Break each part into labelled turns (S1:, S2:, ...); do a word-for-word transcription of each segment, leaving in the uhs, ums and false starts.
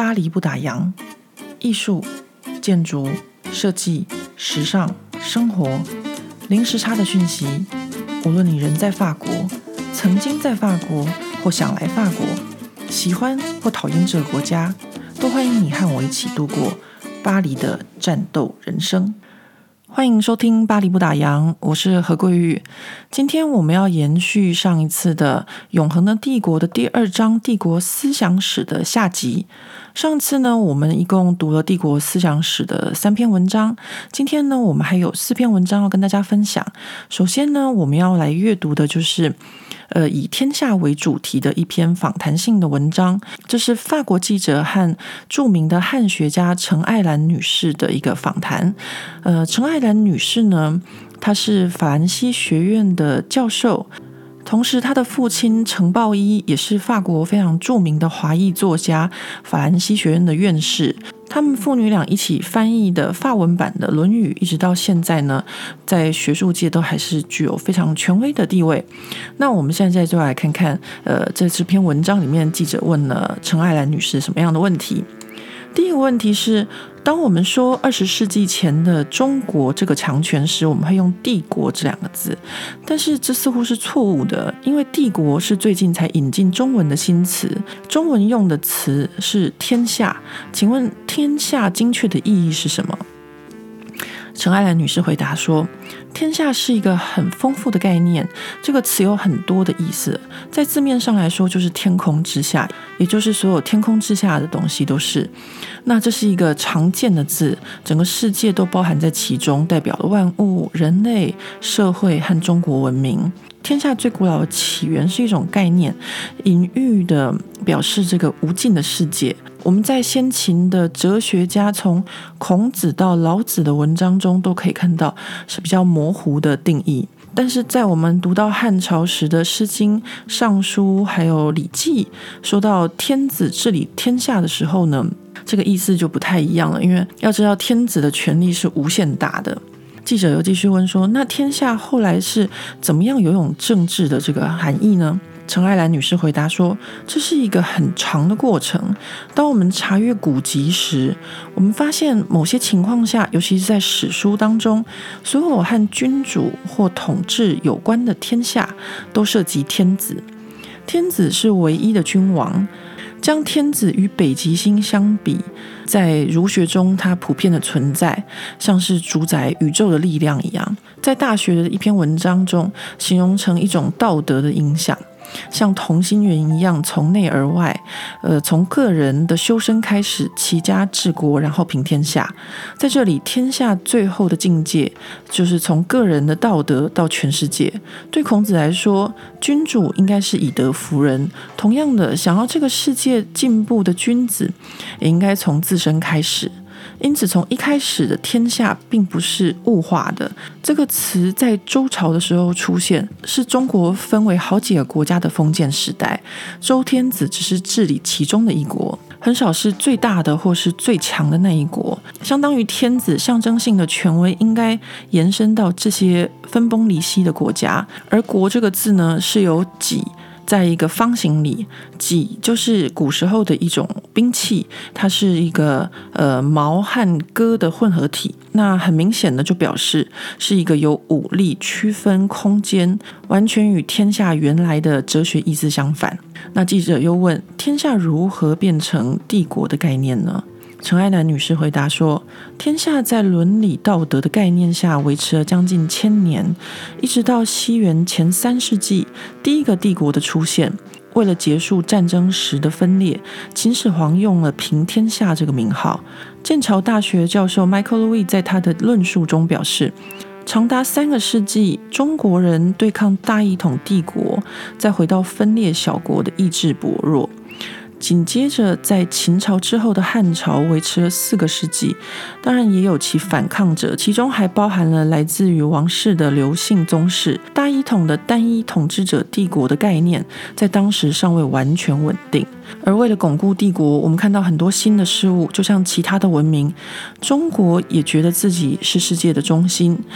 S1: 巴黎不打烊，艺术、建筑、设计、时尚、生活，零时差的讯息。无论你人在法国，曾经在法国，或想来法国，喜欢或讨厌这个国家，都欢迎你和我一起度过巴黎的战斗人生。欢迎收听巴黎不打烊，我是何桂玉。今天我们要延续上一次的永恒的帝国的第二章帝国思想史的下集。上次呢，我们一共读了帝国思想史的三篇文章，今天呢，我们还有四篇文章要跟大家分享。首先呢，我们要来阅读的就是呃，以天下为主题的一篇访谈性的文章，这是法国记者和著名的汉学家陈爱兰女士的一个访谈。呃，陈爱兰女士呢，她是法兰西学院的教授，同时她的父亲陈抱一也是法国非常著名的华裔作家，法兰西学院的院士。他们父女俩一起翻译的法文版的《论语》，一直到现在呢，在学术界都还是具有非常权威的地位。那我们现在就来看看，呃，这这篇文章里面记者问了陈爱兰女士什么样的问题。第一个问题是，当我们说二十世纪前的中国这个强权时，我们会用帝国这两个字，但是这似乎是错误的，因为帝国是最近才引进中文的新词，中文用的词是天下。请问天下精确的意义是什么？陈爱兰女士回答说，天下是一个很丰富的概念，这个词有很多的意思，在字面上来说就是天空之下，也就是所有天空之下的东西都是。那这是一个常见的字，整个世界都包含在其中，代表了万物、人类、社会和中国文明。天下最古老的起源是一种概念，隐喻的表示这个无尽的世界。我们在先秦的哲学家从孔子到老子的文章中都可以看到是比较模糊的定义，但是在我们读到汉朝时的诗经、尚书还有礼记，说到天子治理天下的时候呢，这个意思就不太一样了，因为要知道天子的权力是无限大的。记者又继续问说，那天下后来是怎么样有种政治的这个含义呢？陈爱兰女士回答说，这是一个很长的过程。当我们查阅古籍时，我们发现某些情况下，尤其是在史书当中，所有和君主或统治有关的天下都涉及天子。天子是唯一的君王，将天子与北极星相比，在儒学中它普遍的存在，像是主宰宇宙的力量一样，在大学的一篇文章中形容成一种道德的影响，像同心圆一样从内而外，呃，从个人的修身开始，齐家治国，然后平天下。在这里，天下最后的境界就是从个人的道德到全世界。对孔子来说，君主应该是以德服人，同样的，想要这个世界进步的君子也应该从自身开始。因此从一开始的天下并不是物化的，这个词在周朝的时候出现，是中国分为好几个国家的封建时代，周天子只是治理其中的一国，很少是最大的或是最强的那一国，相当于天子象征性的权威应该延伸到这些分崩离析的国家。而国这个字呢，是由己在一个方形里，戟就是古时候的一种兵器，它是一个呃矛和戈的混合体。那很明显的就表示是一个有武力区分空间，完全与天下原来的哲学意思相反。那记者又问，天下如何变成帝国的概念呢？陈爱兰女士回答说，天下在伦理道德的概念下维持了将近千年，一直到西元前三世纪第一个帝国的出现。为了结束战争时的分裂，秦始皇用了平天下这个名号。剑桥大学教授 Michael Louis 在他的论述中表示，长达三个世纪，中国人对抗大一统帝国，再回到分裂小国的意志薄弱。紧接着在秦朝之后的汉朝维持了四个世纪，当然也有其反抗者，其中还包含了来自于王室的刘姓宗室。大一统的单一统治者帝国的概念在当时尚未完全稳定，而为了巩固帝国，我们看到很多新的事物，就像其他的文明，中国也觉得自己是世界的中心。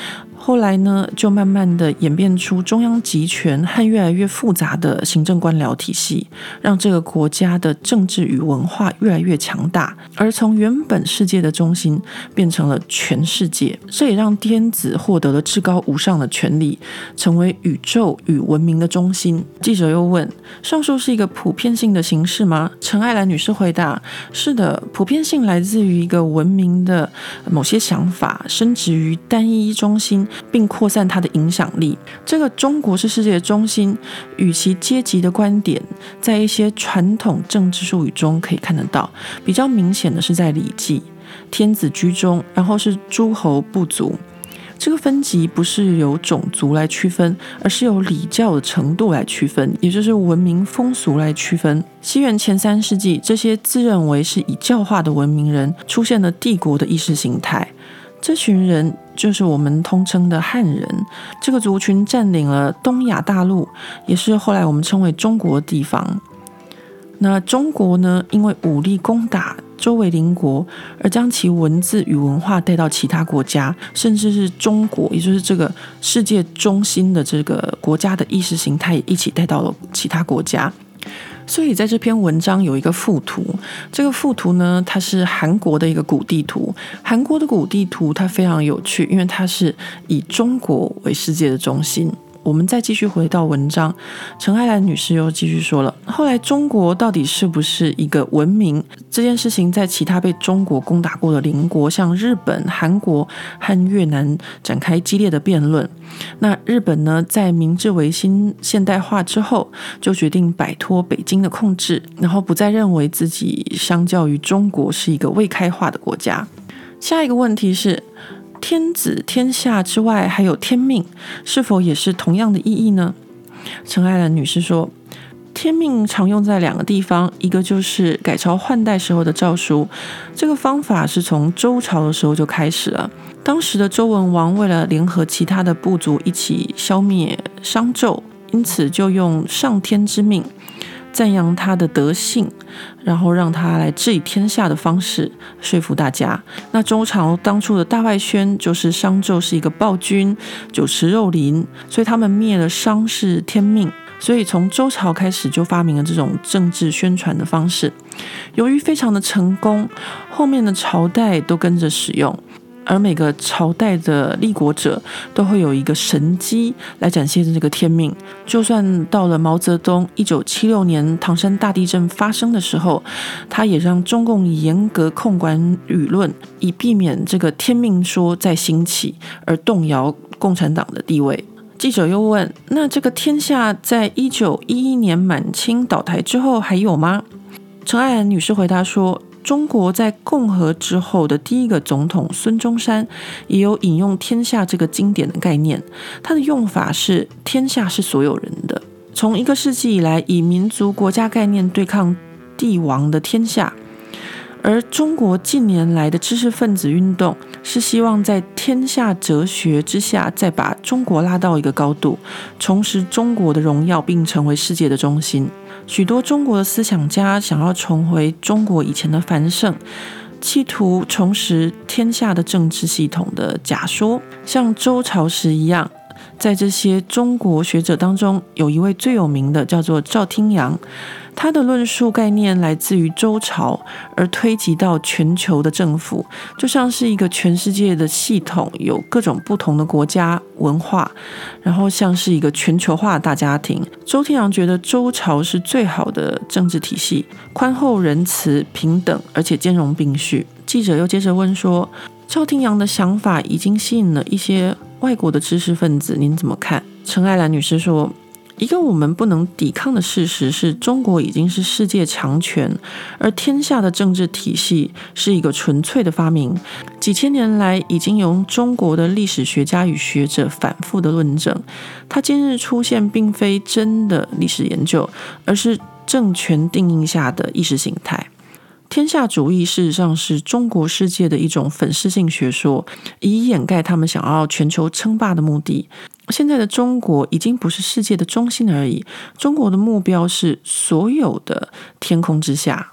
S1: 后来呢，就慢慢的演变出中央集权和越来越复杂的行政官僚体系，让这个国家的政治与文化越来越强大，而从原本世界的中心变成了全世界。这也让天子获得了至高无上的权力，成为宇宙与文明的中心。记者又问，上述是一个普遍性的形式吗？陈爱兰女士回答，是的，普遍性来自于一个文明的某些想法深植于单一中心，并扩散它的影响力。这个中国是世界的中心与其阶级的观点，在一些传统政治术语中可以看得到。比较明显的是在《礼记》，天子居中，然后是诸侯部族。这个分级不是由种族来区分，而是由礼教的程度来区分，也就是文明风俗来区分。西元前三世纪，这些自认为是以教化的文明人出现了帝国的意识形态。这群人就是我们通称的汉人，这个族群占领了东亚大陆，也是后来我们称为中国的地方。那中国呢，因为武力攻打周围邻国，而将其文字与文化带到其他国家，甚至是中国，也就是这个世界中心的这个国家的意识形态也一起带到了其他国家。所以在这篇文章有一个附图，这个附图呢，它是韩国的一个古地图。韩国的古地图它非常有趣，因为它是以中国为世界的中心。我们再继续回到文章，陈爱兰女士又继续说了，后来中国到底是不是一个文明，这件事情在其他被中国攻打过的邻国，像日本、韩国和越南展开激烈的辩论。那日本呢，在明治维新现代化之后，就决定摆脱北京的控制，然后不再认为自己相较于中国是一个未开化的国家。下一个问题是，天子天下之外还有天命，是否也是同样的意义呢？陈爱兰女士说，天命常用在两个地方，一个就是改朝换代时候的诏书，这个方法是从周朝的时候就开始了。当时的周文王为了联合其他的部族一起消灭商纣，因此就用上天之命，赞扬他的德性，然后让他来治理天下的方式说服大家。那周朝当初的大外宣就是商纣是一个暴君，酒池肉林，所以他们灭了商是天命。所以从周朝开始就发明了这种政治宣传的方式，由于非常的成功，后面的朝代都跟着使用。而每个朝代的立国者都会有一个神机来展现这个天命。就算到了毛泽东一九七六年唐山大地震发生的时候，他也让中共严格控管舆论，以避免这个天命说再兴起而动摇共产党的地位。记者又问，那这个天下在一九一一年满清倒台之后还有吗？陈爱兰女士回答说，中国在共和之后的第一个总统孙中山也有引用天下这个经典的概念，他的用法是天下是所有人的。从一个世纪以来，以民族国家概念对抗帝王的天下，而中国近年来的知识分子运动是希望在天下哲学之下再把中国拉到一个高度，重拾中国的荣耀，并成为世界的中心。许多中国的思想家想要重回中国以前的繁盛，企图重拾天下的政治系统的假说，像周朝时一样。在这些中国学者当中，有一位最有名的叫做赵汀阳，他的论述概念来自于周朝，而推及到全球的政府，就像是一个全世界的系统，有各种不同的国家文化，然后像是一个全球化的大家庭。周汀阳觉得周朝是最好的政治体系，宽厚仁慈平等，而且兼容并蓄。记者又接着问说，赵汀阳的想法已经吸引了一些外国的知识分子，您怎么看？陈爱兰女士说，一个我们不能抵抗的事实是，中国已经是世界强权，而天下的政治体系是一个纯粹的发明。几千年来，已经由中国的历史学家与学者反复的论证，它今日出现并非真的历史研究，而是政权定义下的意识形态。天下主义事实上是中国世界的一种粉饰性学说，以掩盖他们想要全球称霸的目的。现在的中国已经不是世界的中心而已，中国的目标是所有的天空之下。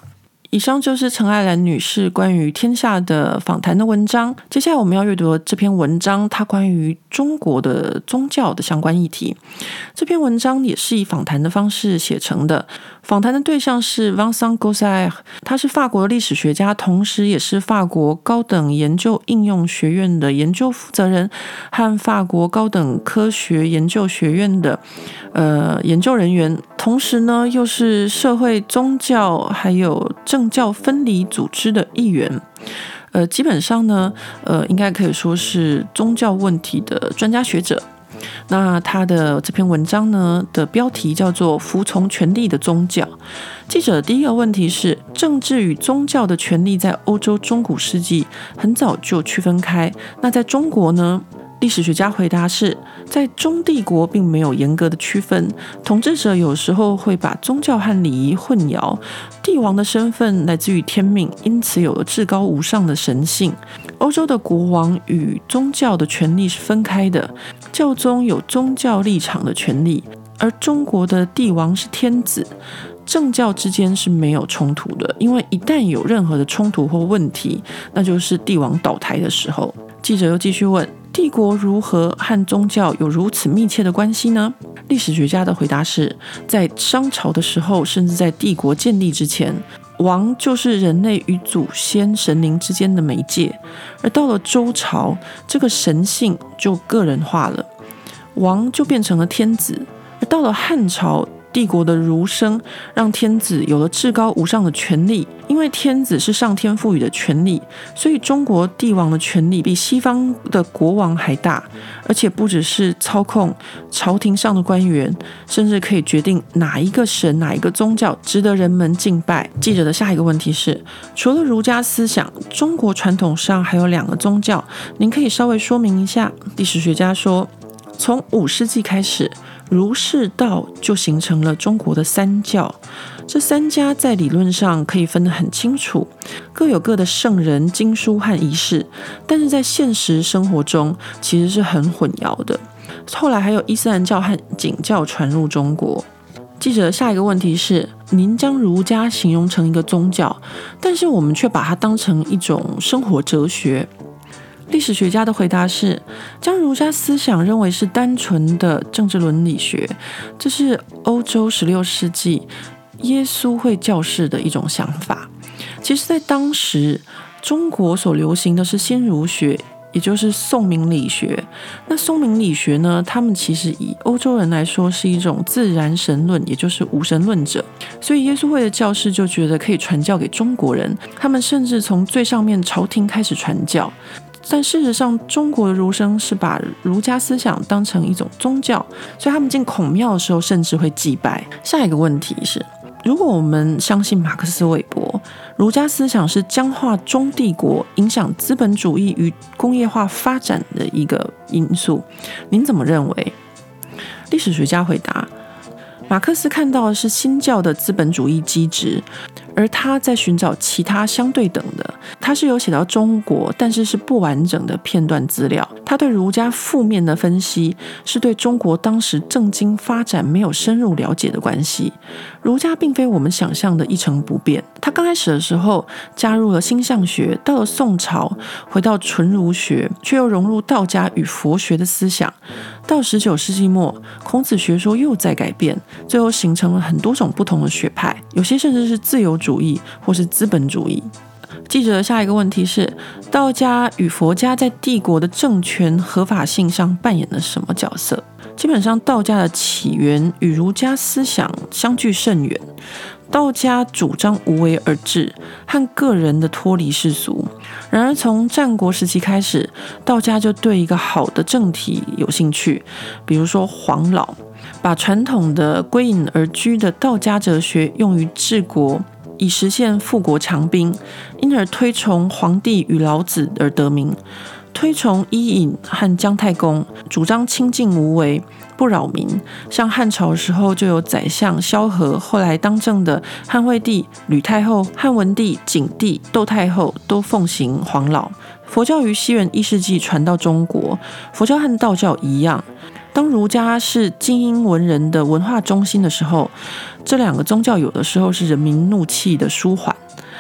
S1: 以上就是陈爱兰女士关于天下的访谈的文章。接下来我们要阅读的这篇文章，它关于中国的宗教的相关议题。这篇文章也是以访谈的方式写成的。访谈的对象是 Vincent Gossaert， 他是法国的历史学家，同时也是法国高等研究应用学院的研究负责人和法国高等科学研究学院的呃研究人员，同时呢又是社会宗教还有政教分离组织的一员。呃，基本上呢，呃，应该可以说是宗教问题的专家学者。那他的这篇文章呢的标题叫做服从权力的宗教。记者的第一个问题是，政治与宗教的权力在欧洲中古世纪很早就区分开，那在中国呢？历史学家回答是，在中帝国并没有严格的区分，统治者有时候会把宗教和礼仪混淆，帝王的身份来自于天命，因此有了至高无上的神性。欧洲的国王与宗教的权力是分开的，教宗有宗教立场的权利，而中国的帝王是天子，政教之间是没有冲突的，因为一旦有任何的冲突或问题，那就是帝王倒台的时候。记者又继续问，帝国如何和宗教有如此密切的关系呢？历史学家的回答是，在商朝的时候，甚至在帝国建立之前，王就是人类与祖先神灵之间的媒介，而到了周朝，这个神性就个人化了，王就变成了天子，而到了汉朝，帝国的儒生让天子有了至高无上的权力，因为天子是上天赋予的权力，所以中国帝王的权力比西方的国王还大，而且不只是操控朝廷上的官员，甚至可以决定哪一个神哪一个宗教值得人们敬拜。记者的下一个问题是，除了儒家思想，中国传统上还有两个宗教，您可以稍微说明一下？历史学家说，从五世纪开始，儒释道就形成了中国的三教。这三家在理论上可以分得很清楚，各有各的圣人、经书和仪式，但是在现实生活中其实是很混淆的。后来还有伊斯兰教和景教传入中国。记者的下一个问题是，您将儒家形容成一个宗教，但是我们却把它当成一种生活哲学。历史学家的回答是，将儒家思想认为是单纯的政治伦理学，这是欧洲十六世纪耶稣会教士的一种想法。其实在当时，中国所流行的是新儒学，也就是宋明理学。那宋明理学呢，他们其实以欧洲人来说是一种自然神论，也就是无神论者。所以耶稣会的教士就觉得可以传教给中国人，他们甚至从最上面朝廷开始传教。但事实上，中国的儒生是把儒家思想当成一种宗教，所以他们进孔庙的时候甚至会祭拜。下一个问题是，如果我们相信马克思韦伯，儒家思想是僵化中帝国、影响资本主义与工业化发展的一个因素，您怎么认为？历史学家回答，马克思看到的是新教的资本主义机制，而他在寻找其他相对等的。他是有写到中国，但是是不完整的片段资料。他对儒家负面的分析，是对中国当时政经发展没有深入了解的关系。儒家并非我们想象的一成不变。他刚开始的时候加入了星象学，到了宋朝回到纯儒学，却又融入道家与佛学的思想。到十九世纪末，孔子学说又在改变，最后形成了很多种不同的学派，有些甚至是自由主义或是资本主义。记者的下一个问题是，道家与佛家在帝国的政权合法性上扮演了什么角色？基本上，道家的起源与儒家思想相距甚远。道家主张无为而治，和个人的脱离世俗。然而从战国时期开始，道家就对一个好的政体有兴趣，比如说黄老，把传统的归隐而居的道家哲学用于治国，以实现富国强兵，因而推崇黄帝与老子而得名。推崇伊尹和姜太公，主张清静无为，不扰民。像汉朝的时候就有宰相萧何，后来当政的汉惠帝、吕太后、汉文帝、景帝、窦太后都奉行黄老。佛教于西元一世纪传到中国，佛教和道教一样，当儒家是精英文人的文化中心的时候，这两个宗教有的时候是人民怒气的舒缓。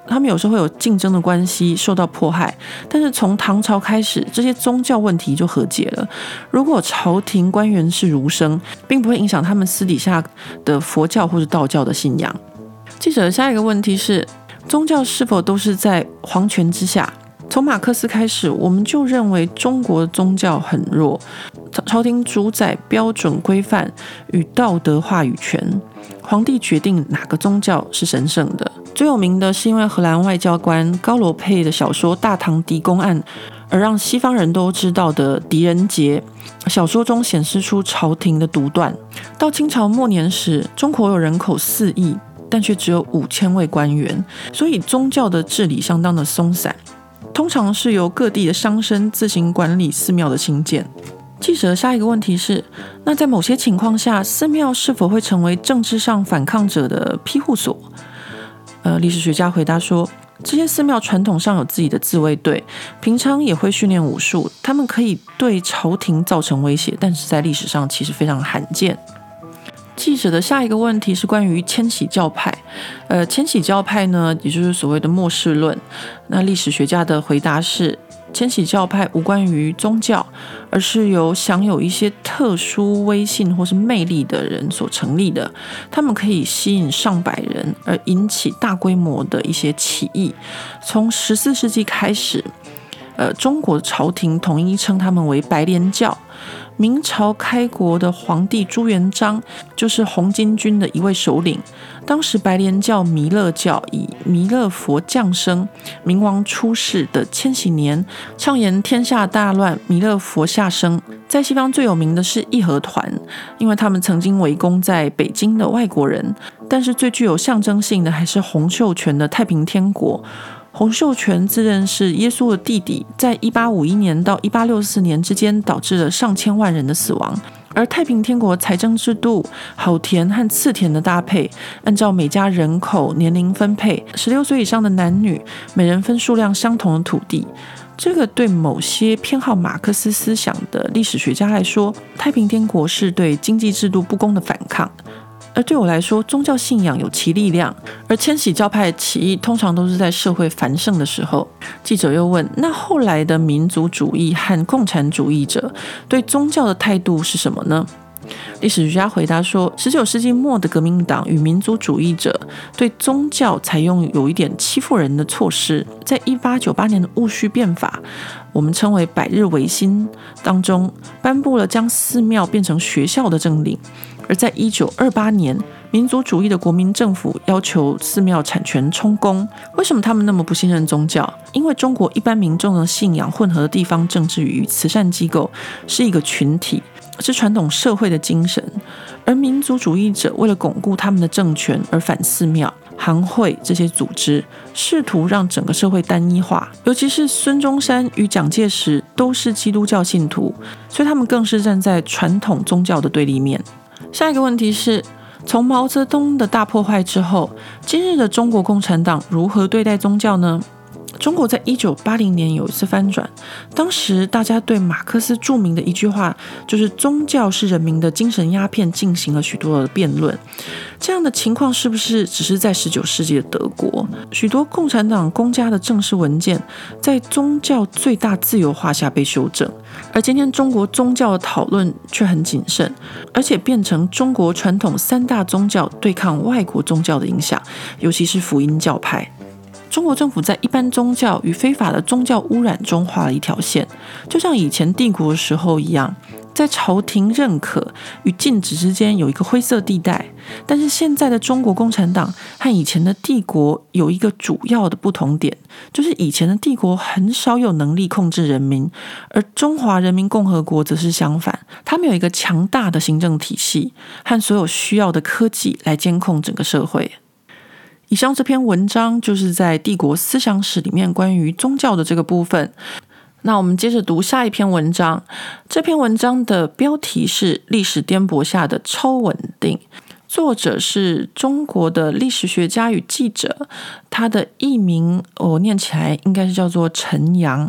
S1: 他们有时候会有竞争的关系受到迫害，但是从唐朝开始，这些宗教问题就和解了。如果朝廷官员是儒生，并不会影响他们私底下的佛教或者道教的信仰。记者的下一个问题是，宗教是否都是在皇权之下？从马克思开始，我们就认为中国宗教很弱，朝廷主宰标准规范与道德话语权，皇帝决定哪个宗教是神圣的。最有名的是因为荷兰外交官高罗佩的小说《大唐狄公案》而让西方人都知道的狄仁杰。小说中显示出朝廷的独断。到清朝末年时，中国有人口四亿，但却只有五千位官员，所以宗教的治理相当的松散，通常是由各地的商绅自行管理寺庙的兴建。记者的下一个问题是，那在某些情况下，寺庙是否会成为政治上反抗者的庇护所？呃，历史学家回答说，这些寺庙传统上有自己的自卫队，平常也会训练武术，他们可以对朝廷造成威胁，但是在历史上其实非常罕见。记者的下一个问题是关于千禧教派。呃，千禧教派呢，也就是所谓的末世论。那历史学家的回答是，千禧教派无关于宗教，而是由享有一些特殊威信或是魅力的人所成立的。他们可以吸引上百人，而引起大规模的一些起义。从十四世纪开始，呃，中国朝廷统一称他们为白莲教。明朝开国的皇帝朱元璋就是红巾军的一位首领。当时白莲教弥勒教以弥勒佛降生、明王出世的千禧年，倡言天下大乱，弥勒佛下生。在西方最有名的是义和团，因为他们曾经围攻在北京的外国人。但是最具有象征性的还是洪秀全的太平天国。洪秀全自认是耶稣的弟弟，在一八五一年到一八六四年之间导致了上千万人的死亡。而太平天国财政制度好田和次田的搭配，按照每家人口年龄分配，十六岁以上的男女每人分数量相同的土地。这个对某些偏好马克思思想的历史学家来说，太平天国是对经济制度不公的反抗。而对我来说，宗教信仰有其力量，而千禧教派起义通常都是在社会繁盛的时候。记者又问，那后来的民族主义和共产主义者对宗教的态度是什么呢？历史学家回答说，十九世纪末的革命党与民族主义者对宗教采用有一点欺负人的措施。在一八九八年的戊戌变法，我们称为百日维新当中，颁布了将寺庙变成学校的政令。而在一九二八年，民族主义的国民政府要求寺庙产权充公。为什么他们那么不信任宗教？因为中国一般民众的信仰混合的地方政治与慈善机构是一个群体，是传统社会的精神。而民族主义者为了巩固他们的政权而反寺庙、行会这些组织，试图让整个社会单一化。尤其是孙中山与蒋介石都是基督教信徒，所以他们更是站在传统宗教的对立面。下一个问题是，从毛泽东的大破坏之后，今日的中国共产党如何对待宗教呢？中国在一九八零年有一次翻转，当时大家对马克思著名的一句话，就是宗教是人民的精神鸦片，进行了许多的辩论。这样的情况是不是只是在十九世纪的德国？许多共产党公家的正式文件在宗教最大自由化下被修正，而今天中国宗教的讨论却很谨慎，而且变成中国传统三大宗教对抗外国宗教的影响，尤其是福音教派。中国政府在一般宗教与非法的宗教污染中画了一条线，就像以前帝国的时候一样，在朝廷认可与禁止之间有一个灰色地带。但是现在的中国共产党和以前的帝国有一个主要的不同点，就是以前的帝国很少有能力控制人民，而中华人民共和国则是相反，他们有一个强大的行政体系和所有需要的科技来监控整个社会。以上这篇文章就是在帝国思想史里面关于宗教的这个部分。那我们接着读下一篇文章，这篇文章的标题是历史颠簸下的超稳定，作者是中国的历史学家与记者，他的艺名我念起来应该是叫做陈阳。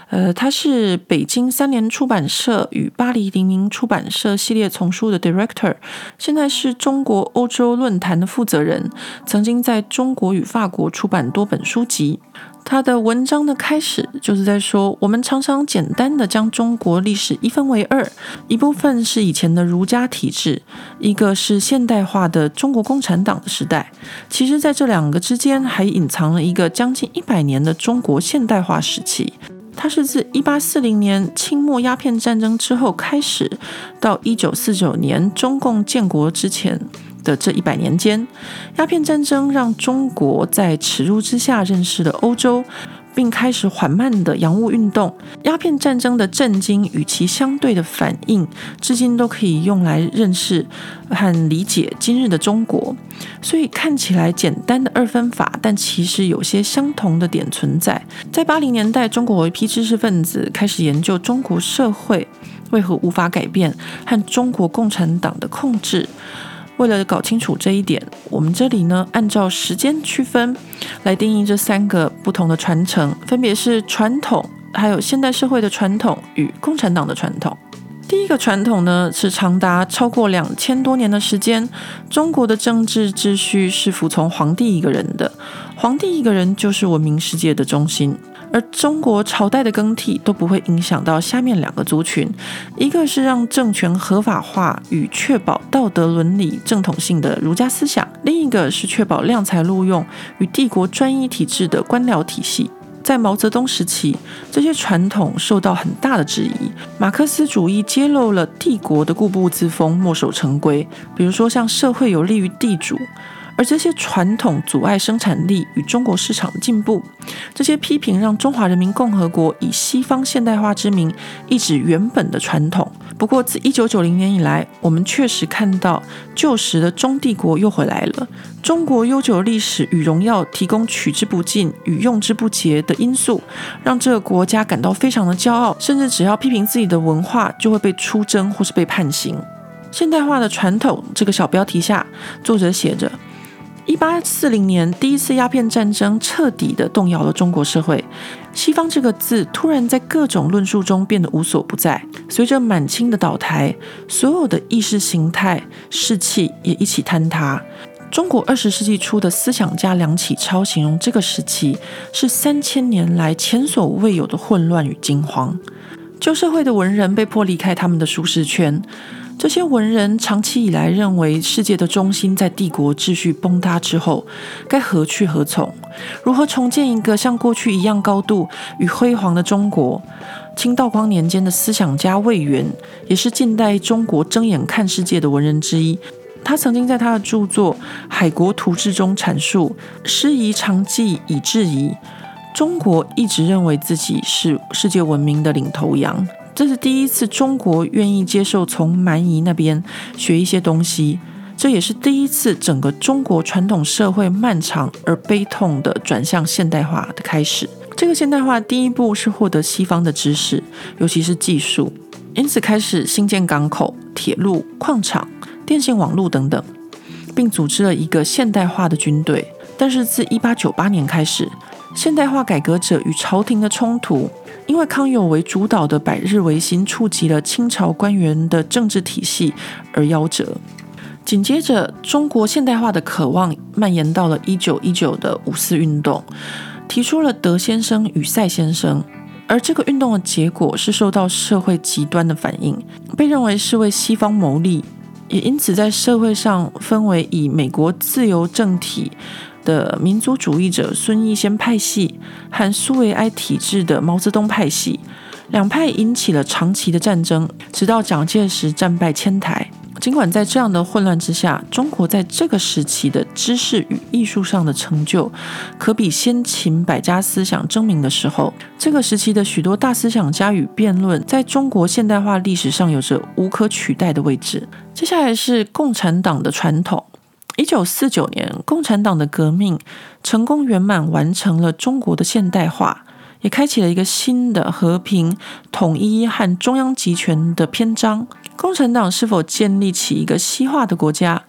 S1: 呃，他是北京三联出版社与巴黎黎明出版社系列丛书的 director， 现在是中国欧洲论坛的负责人，曾经在中国与法国出版多本书籍。他的文章的开始就是在说，我们常常简单的将中国历史一分为二，一部分是以前的儒家体制，一个是现代化的中国共产党的时代。其实在这两个之间还隐藏了一个将近一百年的中国现代化时期，它是自一八四零年清末鸦片战争之后开始，到一九四九年中共建国之前的这一百年间，鸦片战争让中国在耻辱之下认识了欧洲，并开始缓慢的洋务运动。鸦片战争的震惊与其相对的反应，至今都可以用来认识和理解今日的中国。所以看起来简单的二分法，但其实有些相同的点存在。在八零年代，中国有一批知识分子开始研究中国社会为何无法改变和中国共产党的控制。为了搞清楚这一点，我们这里呢按照时间区分来定义这三个不同的传承，分别是传统，还有现代社会的传统与共产党的传统。第一个传统呢是长达超过两千多年的时间，中国的政治秩序是服从皇帝一个人的，皇帝一个人就是文明世界的中心。而中国朝代的更替都不会影响到下面两个族群，一个是让政权合法化与确保道德伦理正统性的儒家思想，另一个是确保量才录用与帝国专一体制的官僚体系。在毛泽东时期，这些传统受到很大的质疑，马克思主义揭露了帝国的固步自封、墨守成规，比如说像社会有利于地主，而这些传统阻碍生产力与中国市场的进步。这些批评让中华人民共和国以西方现代化之名抑制原本的传统。不过自一九九零年以来，我们确实看到旧时的中帝国又回来了。中国悠久的历史与荣耀提供取之不尽与用之不竭的因素，让这个国家感到非常的骄傲，甚至只要批评自己的文化就会被出征或是被判刑。现代化的传统这个小标题下，作者写着，一八四零年第一次鸦片战争彻底地动摇了中国社会，西方这个字突然在各种论述中变得无所不在。随着满清的倒台，所有的意识形态士气也一起坍塌。中国二十世纪初的思想家梁启超形容这个时期是三千年来前所未有的混乱与惊慌。旧社会的文人被迫离开他们的舒适圈，这些文人长期以来认为世界的中心在帝国秩序崩塌之后该何去何从，如何重建一个像过去一样高度与辉煌的中国。清道光年间的思想家魏源也是近代中国睁眼看世界的文人之一，他曾经在他的著作《海国图志》中阐述，师夷长技以制夷，中国一直认为自己是世界文明的领头羊，这是第一次中国愿意接受从蛮夷那边学一些东西，这也是第一次整个中国传统社会漫长而悲痛的转向现代化的开始。这个现代化第一步是获得西方的知识，尤其是技术，因此开始兴建港口、铁路、矿场、电信网络等等，并组织了一个现代化的军队。但是自一八九八年开始，现代化改革者与朝廷的冲突，因为康有为主导的百日维新触及了清朝官员的政治体系而夭折。紧接着，中国现代化的渴望蔓延到了一九一九的五四运动，提出了德先生与赛先生，而这个运动的结果是受到社会极端的反应，被认为是为西方谋利，也因此在社会上分为以美国自由政体的民族主义者孙逸仙派系和苏维埃体制的毛泽东派系，两派引起了长期的战争，直到蒋介石战败迁台。尽管在这样的混乱之下，中国在这个时期的知识与艺术上的成就可比先秦百家思想争鸣的时候。这个时期的许多大思想家与辩论在中国现代化历史上有着无可取代的位置。接下来是共产党的传统。一九四九年，共产党的革命成功圆满完成了中国的现代化，也开启了一个新的和平、统一和中央集权的篇章。共产党是否建立起一个西化的国家，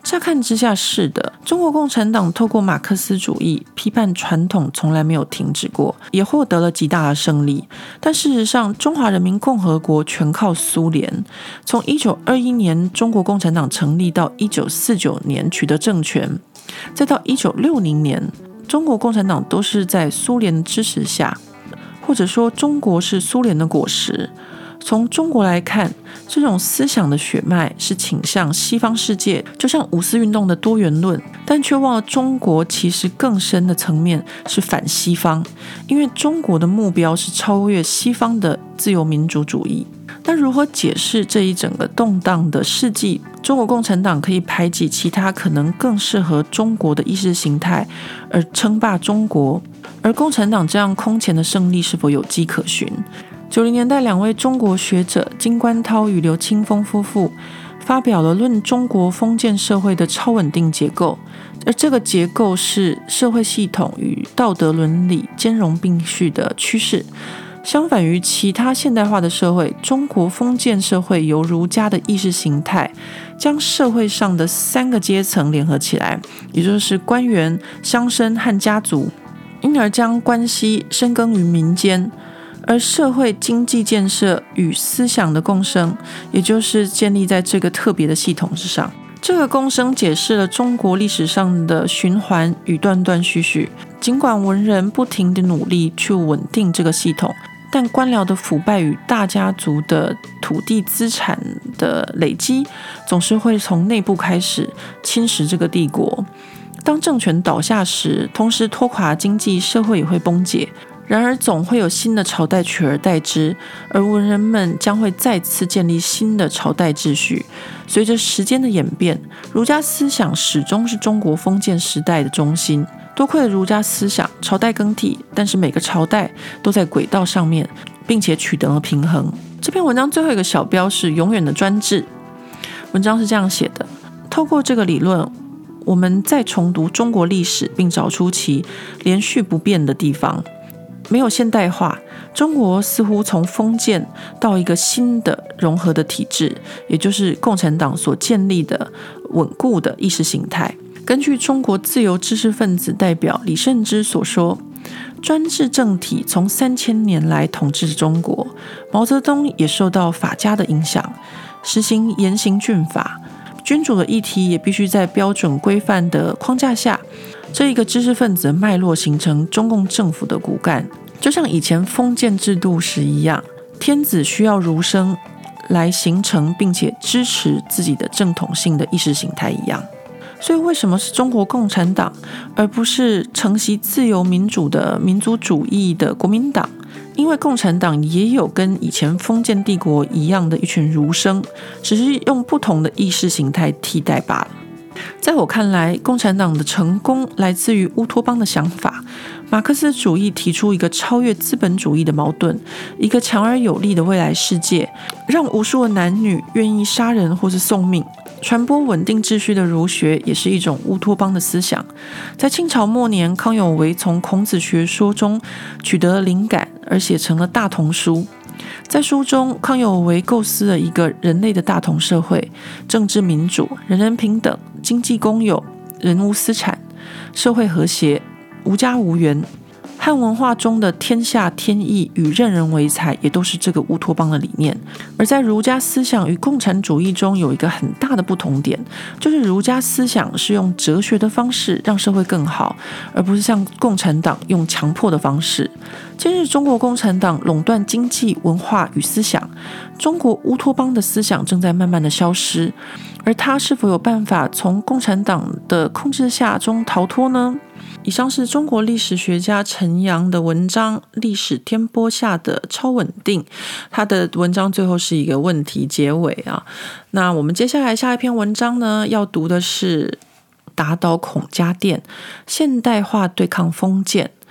S1: 乍看之下是的，中国共产党透过马克思主义批判传统从来没有停止过，也获得了极大的胜利。但事实上，中华人民共和国全靠苏联。从一九二一年中国共产党成立到一九四九年取得政权，再到一九六零年，中国共产党都是在苏联的支持下，或者说中国是苏联的果实。从中国来看，这种思想的血脉是倾向西方世界，就像五四运动的多元论，但却忘了中国其实更深的层面是反西方，因为中国的目标是超越西方的自由民主主义。那如何解释这一整个动荡的世纪，中国共产党可以排挤其他可能更适合中国的意识形态而称霸中国，而共产党这样空前的胜利是否有迹可循？九零年代，两位中国学者金观涛与刘清峰夫妇发表了论中国封建社会的超稳定结构，而这个结构是社会系统与道德伦理兼容并蓄的趋势。相反于其他现代化的社会，中国封建社会由儒家的意识形态将社会上的三个阶层联合起来，也就是官员、乡绅和家族，因而将关系深耕于民间。而社会经济建设与思想的共生，也就是建立在这个特别的系统之上。这个共生解释了中国历史上的循环与断断续续。尽管文人不停地努力去稳定这个系统，但官僚的腐败与大家族的土地资产的累积，总是会从内部开始侵蚀这个帝国。当政权倒下时，同时拖垮经济，社会也会崩解。然而总会有新的朝代取而代之，而文人们将会再次建立新的朝代秩序。随着时间的演变，儒家思想始终是中国封建时代的中心。多亏了儒家思想，朝代更替，但是每个朝代都在轨道上面，并且取得了平衡。这篇文章最后一个小标是永远的专制。文章是这样写的：透过这个理论，我们再重读中国历史，并找出其连续不变的地方。没有现代化，中国似乎从封建到一个新的融合的体制，也就是共产党所建立的稳固的意识形态。根据中国自由知识分子代表李慎之所说，专制政体从三千年来统治中国，毛泽东也受到法家的影响，实行严刑峻法，君主的议题也必须在标准规范的框架下。这一个知识分子的脉络形成中共政府的骨干，就像以前封建制度时一样，天子需要儒生来形成并且支持自己的正统性的意识形态一样。所以为什么是中国共产党，而不是承袭自由民主的民族主义的国民党？因为共产党也有跟以前封建帝国一样的一群儒生，只是用不同的意识形态替代罢了。在我看来，共产党的成功来自于乌托邦的想法。马克思主义提出一个超越资本主义的矛盾，一个强而有力的未来世界，让无数的男女愿意杀人或是送命。传播稳定秩序的儒学也是一种乌托邦的思想。在清朝末年，康有为从孔子学说中取得了灵感，而写成了《大同书》。在书中，康有为构思了一个人类的大同社会，政治民主，人人平等，经济公有，人无私产，社会和谐，无家无园。汉文化中的天下天意与任人唯才也都是这个乌托邦的理念。而在儒家思想与共产主义中有一个很大的不同点，就是儒家思想是用哲学的方式让社会更好，而不是像共产党用强迫的方式。今日中国共产党垄断经济、文化与思想，中国乌托邦的思想正在慢慢的消失，而它是否有办法从共产党的控制下中逃脱呢？以上是中国历史学家陈阳的文章《历史颠簸下的超稳定》，他的文章最后是一个问题结尾啊。那我们接下来下一篇文章呢，要读的是打倒孔家店，现代化对抗封建。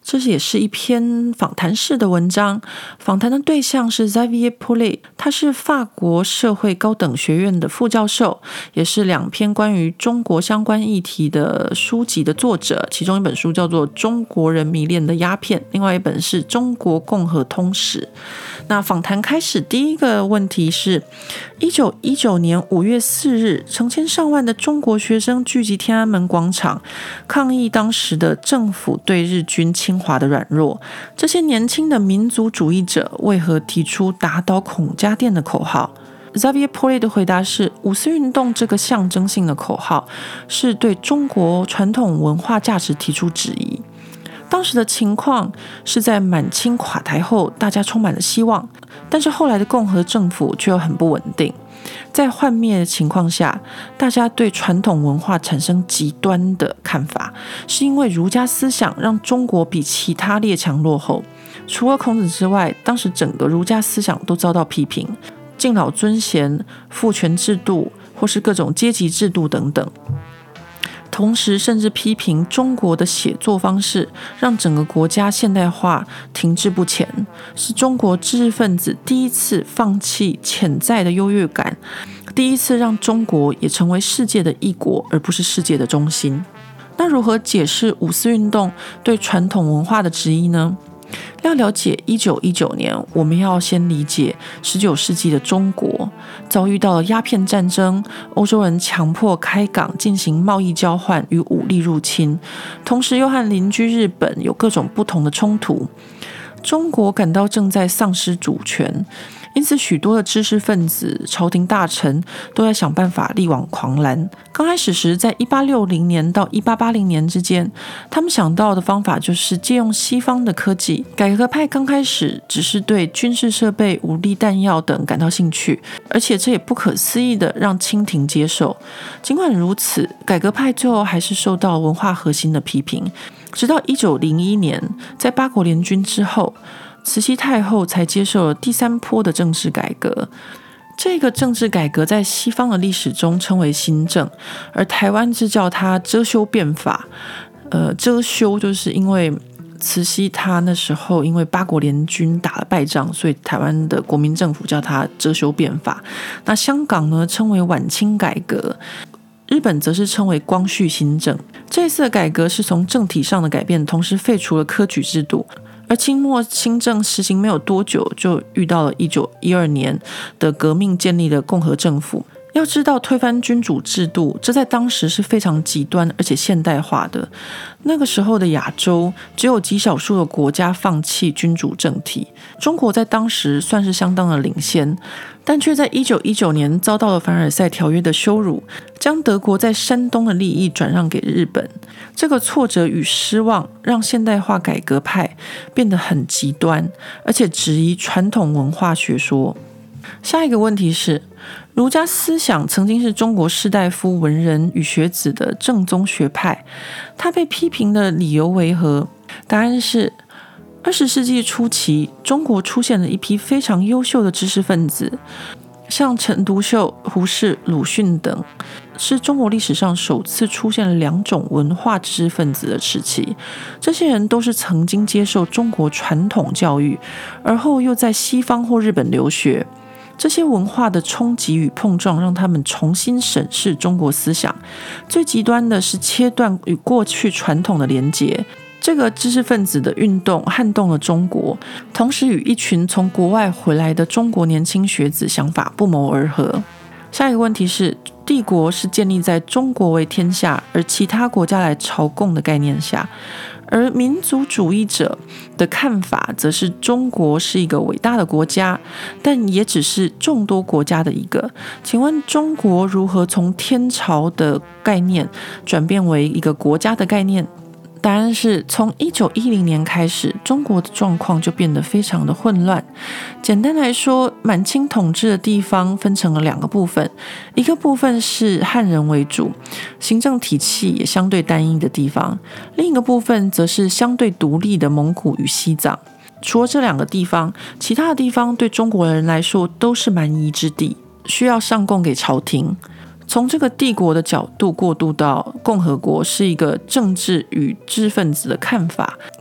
S1: 这也是一篇访谈式的文章，访谈的对象是 Xavier Paulet， 他是法国社会高等学院的副教授，也是两篇关于中国相关议题的书籍的作者，其中一本书叫做《中国人迷恋的鸦片》，另外一本是《中国共和通史》。那访谈开始，第一个问题是一九一九年五月四日，成千上万的中国学生聚集天安门广场，抗议当时的政府对日军侵华的软弱。这些年轻的民族主义者为何提出打倒孔家店的口号？ Xavier Paulet 的回答是，五四运动这个象征性的口号是对中国传统文化价值提出质疑。当时的情况是在满清垮台后，大家充满了希望，但是后来的共和政府却又很不稳定。在幻灭的情况下，大家对传统文化产生极端的看法，是因为儒家思想让中国比其他列强落后。除了孔子之外，当时整个儒家思想都遭到批评，敬老尊贤、父权制度或是各种阶级制度等等。同时甚至批评中国的写作方式让整个国家现代化停滞不前，是中国知识分子第一次放弃潜在的优越感，第一次让中国也成为世界的一国，而不是世界的中心。那如何解释五四运动对传统文化的质疑呢？要了解一九一九年，我们要先理解十九世纪的中国遭遇到了鸦片战争，欧洲人强迫开港进行贸易交换与武力入侵，同时又和邻居日本有各种不同的冲突。中国感到正在丧失主权，因此许多的知识分子、朝廷大臣都在想办法力挽狂澜。刚开始时，在一八六零年到一八八零年之间，他们想到的方法就是借用西方的科技。改革派刚开始只是对军事设备、武力弹药等感到兴趣，而且这也不可思议的让清廷接受。尽管如此，改革派最后还是受到文化核心的批评。直到一九零一年，在八国联军之后，慈禧太后才接受了第三波的政治改革。这个政治改革在西方的历史中称为新政，而台湾是叫它遮羞变法。呃，遮羞就是因为慈禧她那时候因为八国联军打了败仗，所以台湾的国民政府叫它遮羞变法。那香港呢，称为晚清改革。日本则是称为光绪新政。这次的改革是从政体上的改变，同时废除了科举制度。而清末新政实行没有多久，就遇到了一九一二年的革命，建立了共和政府。要知道，推翻君主制度，这在当时是非常极端而且现代化的。那个时候的亚洲，只有极少数的国家放弃君主政体。中国在当时算是相当的领先，但却在一九一九年遭到了凡尔赛条约的羞辱，将德国在山东的利益转让给日本。这个挫折与失望让现代化改革派变得很极端，而且质疑传统文化学说。下一个问题是，儒家思想曾经是中国士大夫、文人与学子的正宗学派，它被批评的理由为何？答案是，二十世纪初期，中国出现了一批非常优秀的知识分子，像陈独秀、胡适、鲁迅等，是中国历史上首次出现了两种文化知识分子的时期。这些人都是曾经接受中国传统教育，而后又在西方或日本留学。这些文化的冲击与碰撞让他们重新审视中国思想。最极端的是切断与过去传统的连结。这个知识分子的运动撼动了中国，同时与一群从国外回来的中国年轻学子想法不谋而合。下一个问题是，帝国是建立在中国为天下，而其他国家来朝贡的概念下。而民族主义者的看法则是中国是一个伟大的国家，但也只是众多国家的一个。请问中国如何从天朝的概念转变为一个国家的概念？答案是，从一九一零年开始，中国的状况就变得非常的混乱。简单来说，满清统治的地方分成了两个部分，一个部分是汉人为主，行政体系也相对单一的地方，另一个部分则是相对独立的蒙古与西藏。除了这两个地方，其他的地方对中国人来说都是蛮夷之地，需要上贡给朝廷。从这个帝国的角度过渡到共和国，是一个政治与知识分子的看法。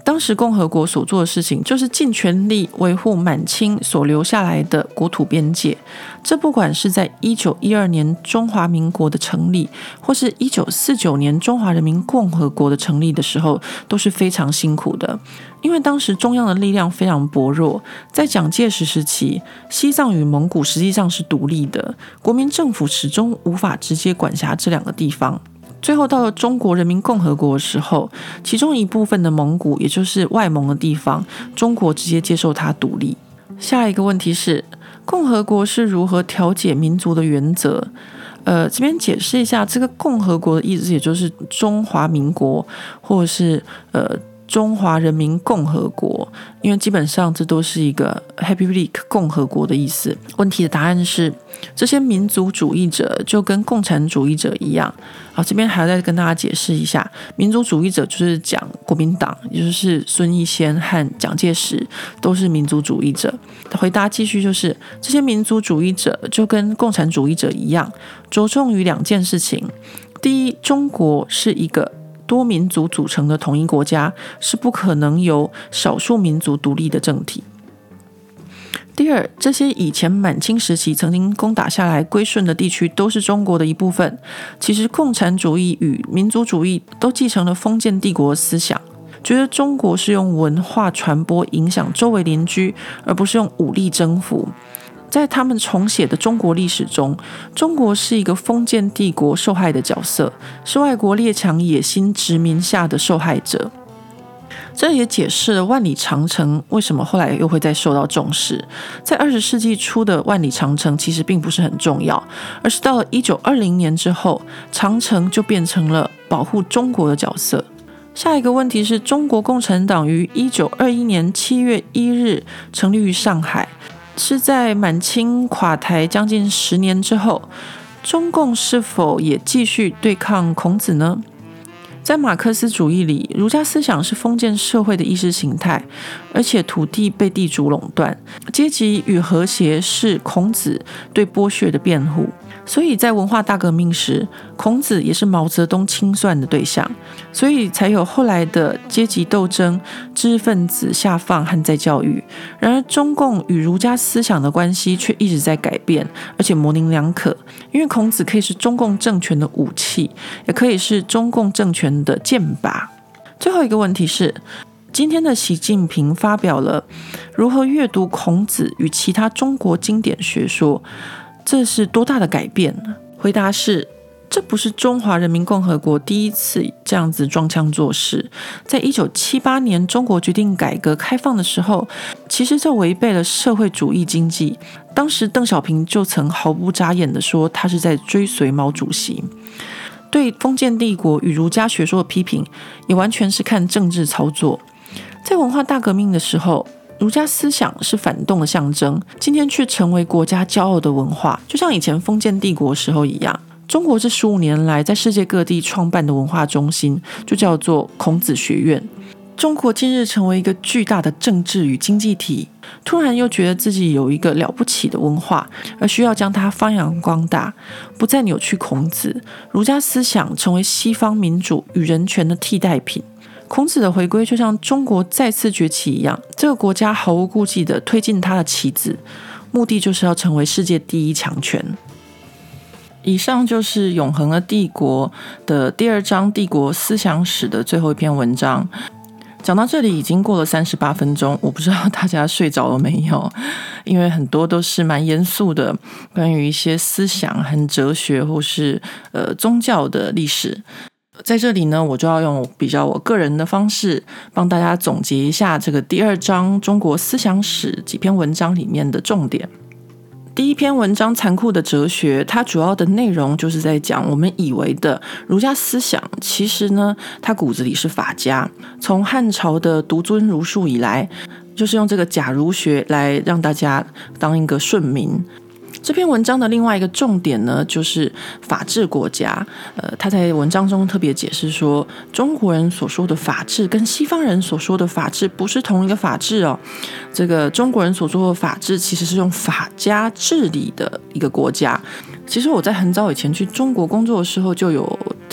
S1: 当时共和国所做的事情就是尽全力维护满清所留下来的国土边界，这不管是在一九一二年中华民国的成立，或是一九四九年中华人民共和国的成立的时候，都是非常辛苦的。因为当时中央的力量非常薄弱，在蒋介石时期，西藏与蒙古实际上是独立的，国民政府始终无法直接管辖这两个地方。最后到了中国人民共和国的时候，其中一部分的蒙古，也就是外蒙的地方，中国直接接受它独立。下一个问题是，共和国是如何调解民族的原则？呃，这边解释一下，这个共和国的意思，也就是中华民国，或者是呃中华人民共和国，因为基本上这都是一个 Republic 共和国的意思。问题的答案是，这些民族主义者就跟共产主义者一样。好，这边还要再跟大家解释一下，民族主义者就是讲国民党，也就是孙逸仙和蒋介石都是民族主义者。回答继续就是，这些民族主义者就跟共产主义者一样，着重于两件事情。第一，中国是一个多民族组成的统一国家，是不可能由少数民族独立的政体。第二，这些以前满清时期曾经攻打下来归顺的地区都是中国的一部分。其实共产主义与民族主义都继承了封建帝国的思想，觉得中国是用文化传播影响周围邻居，而不是用武力征服。在他们重写的中国历史中，中国是一个封建帝国受害的角色，是外国列强野心殖民下的受害者。这也解释了万里长城为什么后来又会再受到重视。在二十世纪初的万里长城其实并不是很重要，而是到了一九二零年之后，长城就变成了保护中国的角色。下一个问题是，中国共产党于一九二一年七月一日成立于上海，是在满清垮台将近十年之后，中共是否也继续对抗孔子呢？在马克思主义里，儒家思想是封建社会的意识形态，而且土地被地主垄断，阶级与和谐是孔子对剥削的辩护。所以在文化大革命时，孔子也是毛泽东清算的对象，所以才有后来的阶级斗争、知识分子下放和再教育。然而中共与儒家思想的关系却一直在改变，而且模棱两可，因为孔子可以是中共政权的武器，也可以是中共政权的剑拔。最后一个问题是，今天的习近平发表了如何阅读孔子与其他中国经典学说，这是多大的改变呢？回答是，这不是中华人民共和国第一次这样子装腔作势。在一九七八年中国决定改革开放的时候，其实这违背了社会主义经济。当时邓小平就曾毫不眨眼地说，他是在追随毛主席。对封建帝国与儒家学说的批评，也完全是看政治操作。在文化大革命的时候，儒家思想是反动的象征，今天却成为国家骄傲的文化，就像以前封建帝国时候一样。中国这十五年来在世界各地创办的文化中心，就叫做孔子学院。中国今日成为一个巨大的政治与经济体，突然又觉得自己有一个了不起的文化，而需要将它发扬光大，不再扭曲孔子。儒家思想成为西方民主与人权的替代品。孔子的回归就像中国再次崛起一样，这个国家毫无顾忌地推进他的旗子，目的就是要成为世界第一强权。以上就是《永恒的帝国》的第二章帝国思想史的最后一篇文章。讲到这里已经过了三十八分钟，我不知道大家睡着了没有，因为很多都是蛮严肃的，关于一些思想和哲学或是呃宗教的历史。在这里呢，我就要用比较我个人的方式帮大家总结一下这个第二章中国思想史几篇文章里面的重点。第一篇文章残酷的哲学，它主要的内容就是在讲我们以为的儒家思想，其实呢它骨子里是法家。从汉朝的独尊儒术以来，就是用这个假儒学来让大家当一个顺民。这篇文章的另外一个重点呢，就是法治国家。呃，他在文章中特别解释说，中国人所说的法治跟西方人所说的法治不是同一个法治哦。这个中国人所说的法治其实是用法家治理的一个国家。其实我在很早以前去中国工作的时候就有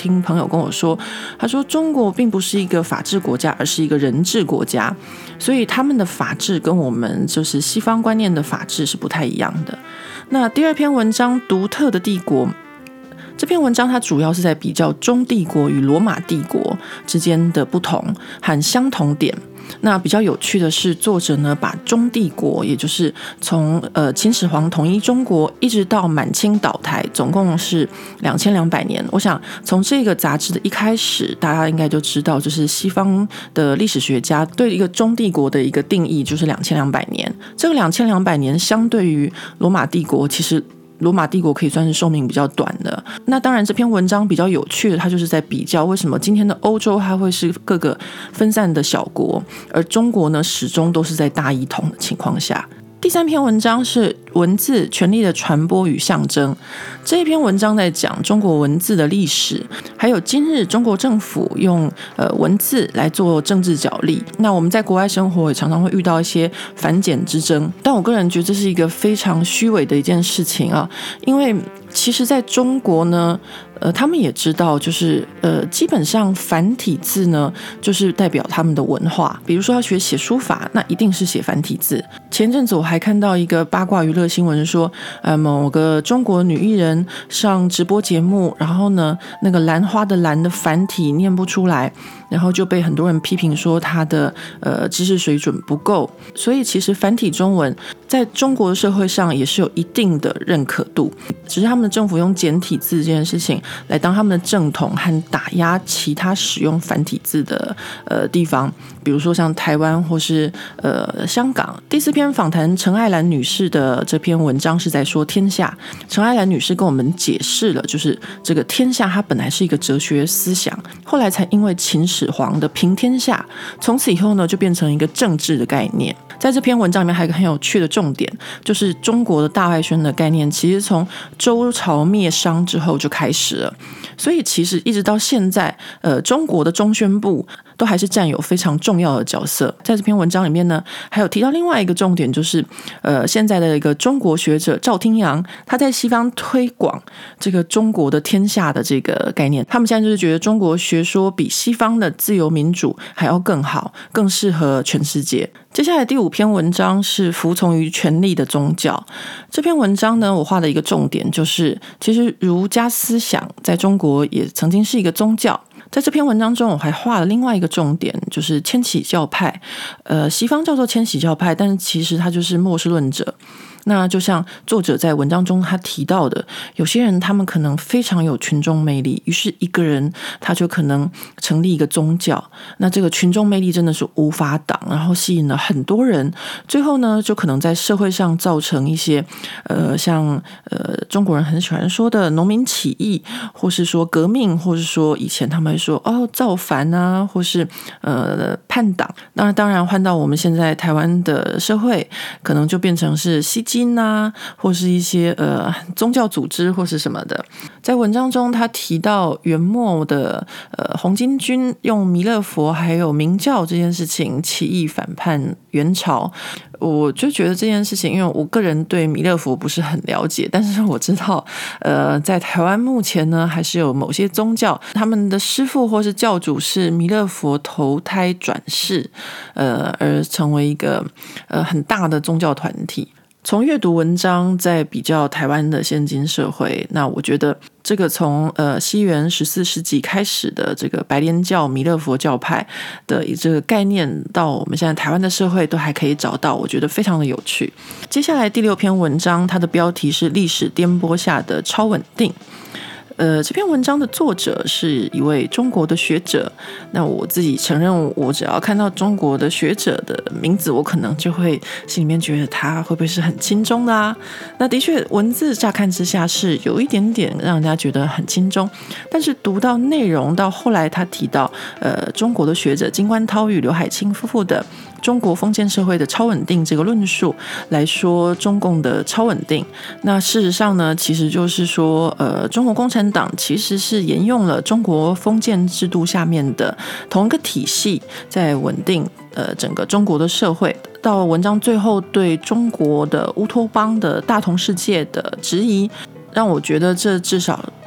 S1: 听朋友跟我说，他说中国并不是一个法治国家，而是一个人治国家，所以他们的法治跟我们就是西方观念的法治是不太一样的。那第二篇文章独特的帝国，这篇文章它主要是在比较中帝国与罗马帝国之间的不同和相同点。那比较有趣的是，作者呢把中帝国，也就是从呃秦始皇统一中国一直到满清倒台，总共是两千两百年。我想从这个杂志的一开始，大家应该就知道，就是西方的历史学家对一个中帝国的一个定义就是两千两百年。这个两千两百年相对于罗马帝国，其实罗马帝国可以算是寿命比较短的。那当然这篇文章比较有趣的，它就是在比较为什么今天的欧洲它会是各个分散的小国，而中国呢始终都是在大一统的情况下。第三篇文章是文字权力的传播与象征。这一篇文章在讲中国文字的历史，还有今日中国政府用呃文字来做政治角力。那我们在国外生活也常常会遇到一些繁简之争，但我个人觉得这是一个非常虚伪的一件事情啊，因为其实在中国呢呃，他们也知道，就是呃，基本上繁体字呢，就是代表他们的文化。比如说要学写书法，那一定是写繁体字。前阵子我还看到一个八卦娱乐新闻说，呃，某个中国女艺人上直播节目，然后呢，那个兰花的兰的繁体念不出来，然后就被很多人批评说她的呃知识水准不够。所以其实繁体中文在中国的社会上也是有一定的认可度，只是他们的政府用简体字这件事情来当他们的正统和打压其他使用繁体字的呃地方，比如说像台湾或是呃香港。第四篇访谈陈爱兰女士的这篇文章是在说天下。陈爱兰女士跟我们解释了，就是这个天下它本来是一个哲学思想，后来才因为秦始皇的平天下，从此以后呢就变成一个政治的概念。在这篇文章里面还有一个很有趣的重点，就是中国的大外宣的概念其实从周朝灭商之后就开始了，所以其实一直到现在呃，中国的中宣部都还是占有非常重要的角色。在这篇文章里面呢，还有提到另外一个重点，就是呃，现在的一个中国学者赵汀阳，他在西方推广这个中国的天下的这个概念。他们现在就是觉得中国学说比西方的自由民主还要更好，更适合全世界。接下来第五篇文章是服从于权力的宗教。这篇文章呢，我画的一个重点就是，其实儒家思想在中国也曾经是一个宗教。在这篇文章中，我还画了另外一个重点，就是千禧教派。呃，西方叫做千禧教派，但是其实它就是末世论者。那就像作者在文章中他提到的，有些人他们可能非常有群众魅力，于是一个人他就可能成立一个宗教，那这个群众魅力真的是无法挡，然后吸引了很多人，最后呢就可能在社会上造成一些呃像呃中国人很喜欢说的农民起义，或是说革命，或是说以前他们会说哦造反啊，或是呃叛党。当然当然换到我们现在台湾的社会，可能就变成是西金啊，或是一些呃宗教组织或是什么的。在文章中他提到元末的呃红巾军用弥勒佛还有明教这件事情起义反叛元朝。我就觉得这件事情，因为我个人对弥勒佛不是很了解，但是我知道呃在台湾目前呢还是有某些宗教他们的师父或是教主是弥勒佛投胎转世呃而成为一个呃很大的宗教团体。从阅读文章在比较台湾的现今社会，那我觉得这个从呃西元十四世纪开始的这个白莲教弥勒佛教派的这个概念，到我们现在台湾的社会都还可以找到，我觉得非常的有趣。接下来第六篇文章，它的标题是历史颠簸下的超稳定。呃，这篇文章的作者是一位中国的学者。那我自己承认，我只要看到中国的学者的名字，我可能就会心里面觉得他会不会是很亲中的啊？那的确，文字乍看之下是有一点点让人家觉得很亲中，但是读到内容，到后来他提到，呃，中国的学者金观涛与刘海清夫妇的中国封建社会的超稳定这个论述来说中共的超稳定。那事实上呢，其实就是说呃，中国共产党其实是沿用了中国封建制度下面的同一个体系，在稳定呃整个中国的社会。到文章最后对中国的乌托邦的大同世界的质疑，让我觉得这至少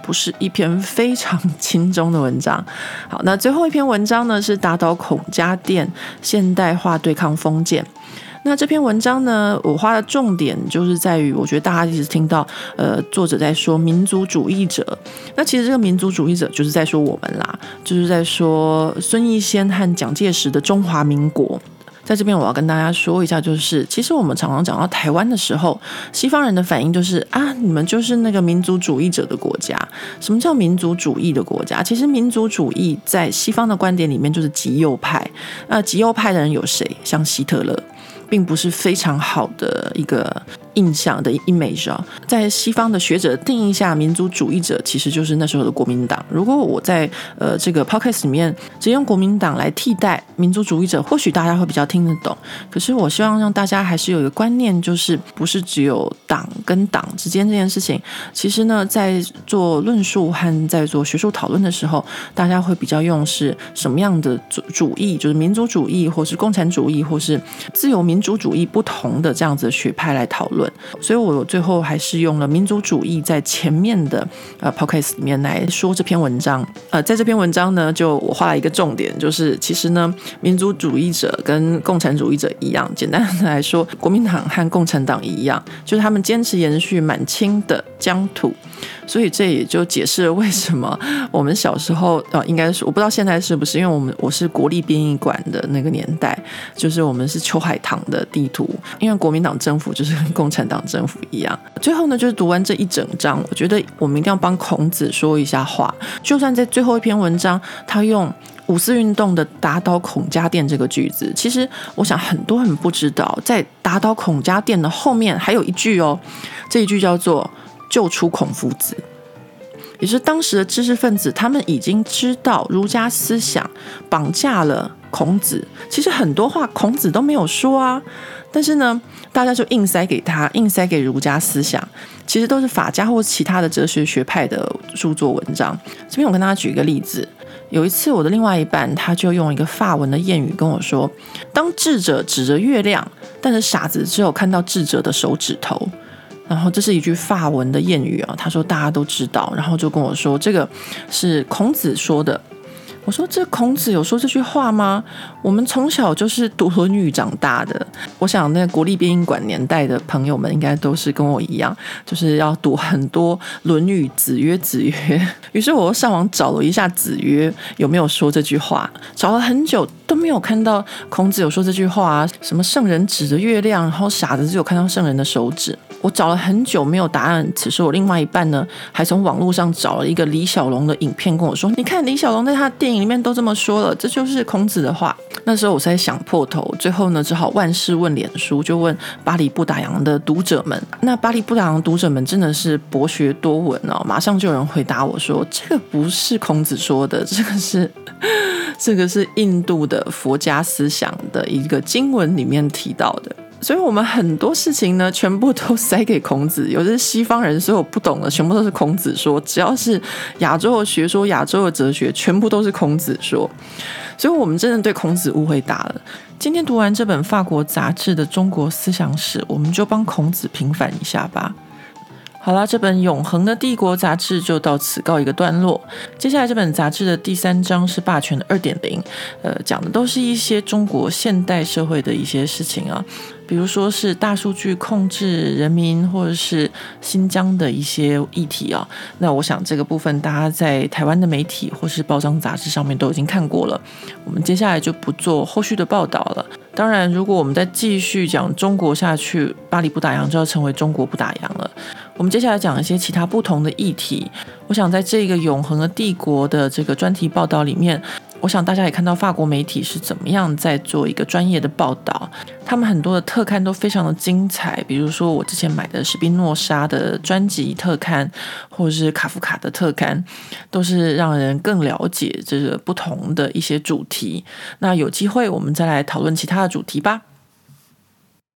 S1: 不是一篇非常轻松的文章。好，那最后一篇文章呢是打倒孔家店，现代化对抗封建。那这篇文章呢，我花的重点就是在于，我觉得大家一直听到，呃，作者在说民族主义者。那其实这个民族主义者就是在说我们啦，就是在说孙逸仙和蒋介石的中华民国。在这边我要跟大家说一下，就是其实我们常常讲到台湾的时候，西方人的反应就是啊，你们就是那个民族主义者的国家。什么叫民族主义的国家？其实民族主义在西方的观点里面就是极右派。那极右派的人有谁？像希特勒，并不是非常好的一个印象的 image 啊。在西方的学者定义下，民族主义者其实就是那时候的国民党。如果我在呃这个 podcast 里面只用国民党来替代民族主义者，或许大家会比较听得懂。可是我希望让大家还是有一个观念，就是不是只有党跟党之间这件事情。其实呢，在做论述和在做学术讨论的时候，大家会比较用是什么样的主义，就是民族主义，或是共产主义，或是自由民主主义不同的这样子的学派来讨论。所以我最后还是用了民族主义在前面的呃 podcast 里面来说这篇文章。呃，在这篇文章呢，就我画了一个重点，就是其实呢，民族主义者跟共产主义者一样，简单的来说，国民党和共产党一样，就是他们坚持延续满清的疆土。所以这也就解释了为什么我们小时候呃，应该是我不知道现在是不是，因为我们我是国立编译馆的那个年代，就是我们是秋海棠的地图，因为国民党政府就是跟共产党政府一样。最后呢，就是读完这一整章，我觉得我们一定要帮孔子说一下话。就算在最后一篇文章，他用五四运动的打倒孔家店这个句子，其实我想很多人不知道，在打倒孔家店的后面还有一句哦，这一句叫做救出孔夫子。也是当时的知识分子，他们已经知道儒家思想绑架了孔子。其实很多话孔子都没有说啊，但是呢，大家就硬塞给他，硬塞给儒家思想。其实都是法家或其他的哲学学派的著作文章。这边我跟大家举一个例子。有一次我的另外一半他就用一个法文的谚语跟我说，当智者指着月亮，但是傻子只有看到智者的手指头。然后这是一句法文的谚语啊，他说大家都知道，然后就跟我说这个是孔子说的。我说这孔子有说这句话吗？我们从小就是读《论语》长大的。我想那个国立编译馆年代的朋友们应该都是跟我一样，就是要读很多《论语》，子曰子曰。于是我上网找了一下子曰有没有说这句话，找了很久都没有看到孔子有说这句话啊，什么圣人指着月亮，然后傻子只有看到圣人的手指。我找了很久没有答案，此时我另外一半呢，还从网络上找了一个李小龙的影片跟我说，你看李小龙在他的电影里面都这么说了，这就是孔子的话。那时候我才想破头，最后呢只好万事问脸书，就问巴黎不打烊的读者们。那巴黎不打烊的读者们真的是博学多闻哦，马上就有人回答我说，这个不是孔子说的，这个是这个是印度的佛家思想的一个经文里面提到的。所以我们很多事情呢全部都塞给孔子，有的是西方人，所以我不懂的全部都是孔子说，只要是亚洲的学说，亚洲的哲学全部都是孔子说。所以我们真的对孔子误会大了。今天读完这本法国杂志的中国思想史，我们就帮孔子平反一下吧。好啦，这本永恒的帝国杂志就到此告一个段落。接下来这本杂志的第三章是霸权的 二点零， 呃，讲的都是一些中国现代社会的一些事情啊，比如说是大数据控制人民，或者是新疆的一些议题啊。那我想这个部分大家在台湾的媒体或是报章杂志上面都已经看过了，我们接下来就不做后续的报道了。当然如果我们再继续讲中国下去，巴黎不打烊就要成为中国不打烊了。我们接下来讲一些其他不同的议题。我想在这个永恒的帝国的这个专题报道里面，我想大家也看到法国媒体是怎么样在做一个专业的报道，他们很多的特刊都非常的精彩，比如说我之前买的史宾诺莎的专辑特刊，或者是卡夫卡的特刊，都是让人更了解这个不同的一些主题。那有机会我们再来讨论其他的主题吧。